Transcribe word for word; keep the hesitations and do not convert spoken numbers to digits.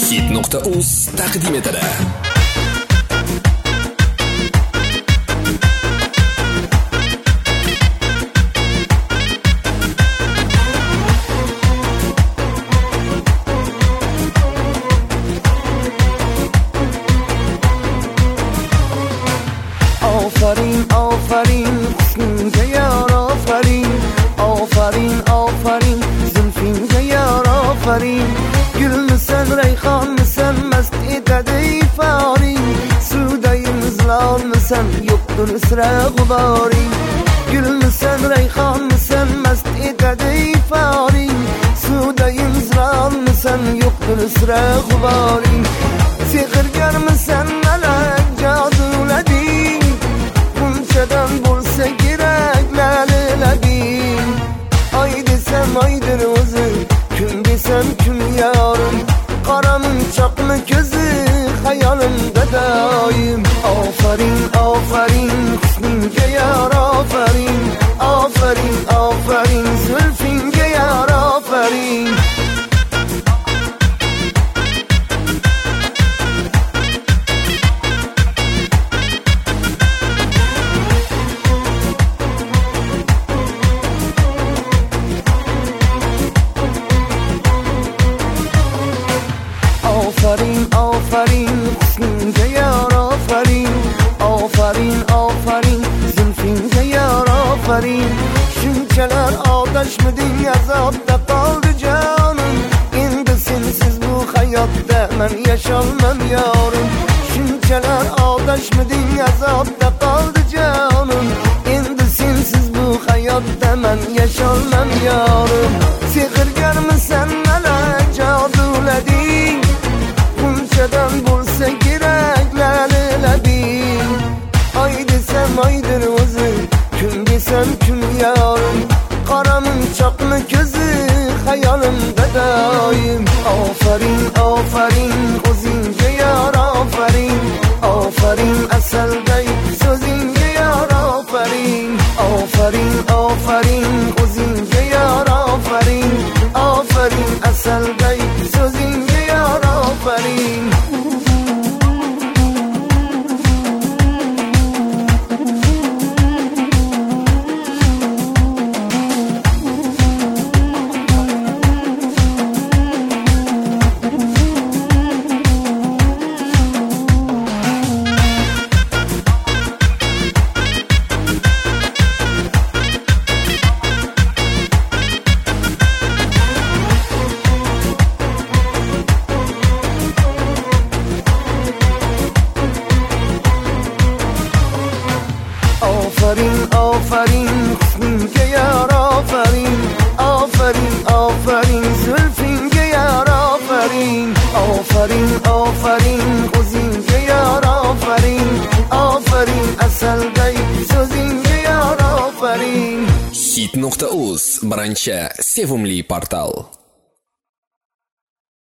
hit nuqta uz taqdim etadi. آفرین آفرین حسنینگه یار آفرین آفرین آفرین زلفینگه یار آفرین گل مسن ریخان مسن مست ایتده فاری سودای مزلال مسن یقدر اسرع غباری گل مسن ریخان مسن مست ایتده فاری سودای مزلال مسن یقدر اسرع غباری سیخرگر مسن ملک جادو لدی Çeden bulsa gerek lale labim Ay desem aydır özü Küm desem küm yarım Karamın çaklı gözü Hayalimde daim Aferin aferin Hüsnünge yar aferin Aferin aferin Zülfinge yar aferin آفرین آفرین حسنینگه یار آفرین آفرین آفرین زلفینگه یار آفرین Şünçeler ağdaş mı dünyada kaldı canım İndi sensiz bu hayatta ben yaşamam yarım Şünçeler ağdaş mı dünyada kaldı canım İndi sensiz bu hayatta ben yaşamam yarım Sihirgar mısın melek caduledin Çeden bulsa gerek lale labim Ay desem aydır özü Küm desem küm yarım Karamın çaklı gözü Hayalimde daim Aferin aferin Kozince yar aferin Aferin eseldey Sözünce yar aferin Aferin aferin Kozince yar aferin Aferin eseldey Sözünce yar aferin آفرین آفرین حسنینگه یار آفرین آفرین آفرین زلفینگه یار آفرین آفرین آفرین خوزینگه یار آفرین آفرین eseldey sözünge yar آفرین hit nuqta uz birinchi sevimli portal.